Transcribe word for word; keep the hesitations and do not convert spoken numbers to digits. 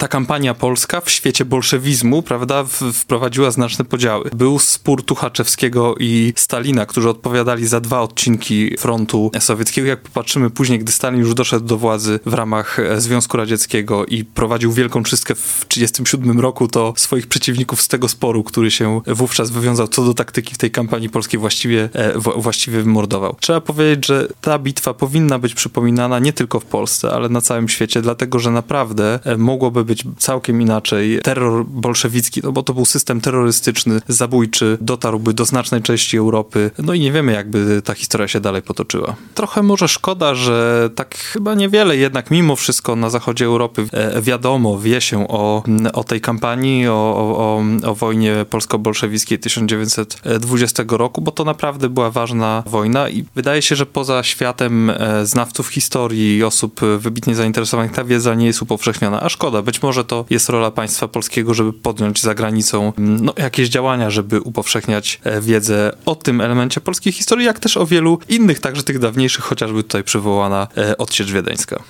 ta kampania polska w świecie bolszewizmu, prawda, w, wprowadziła znaczne podziały. Był spór Tuchaczewskiego i Stalina, którzy odpowiadali za dwa odcinki frontu sowieckiego. Jak popatrzymy później, gdy Stalin już doszedł do władzy w ramach Związku Radzieckiego i prowadził wielką czystkę w tysiąc dziewięćset trzydziestym siódmym roku, to swoich przeciwników z tego sporu, który się wówczas wywiązał co do taktyki w tej kampanii polskiej, właściwie, w, właściwie wymordował. Trzeba powiedzieć, że ta bitwa powinna być przypominana nie tylko w Polsce, ale na całym świecie, dlatego, że naprawdę mogłoby być całkiem inaczej. Terror bolszewicki, no bo to był system terrorystyczny, zabójczy, dotarłby do znacznej części Europy, no i nie wiemy, jakby ta historia się dalej potoczyła. Trochę może szkoda, że tak chyba niewiele jednak mimo wszystko na zachodzie Europy wiadomo, wie się o, o tej kampanii, o, o, o wojnie polsko-bolszewickiej tysiąc dziewięćset dwudziestego roku, bo to naprawdę była ważna wojna i wydaje się, że poza światem znawców historii i osób wybitnie zainteresowanych ta wiedza nie jest upowszechniona, a szkoda. Być może to jest rola państwa polskiego, żeby podjąć za granicą no, jakieś działania, żeby upowszechniać wiedzę o tym elemencie polskiej historii, jak też o wielu innych, także tych dawniejszych, chociażby tutaj przywołana odsiecz wiedeńska.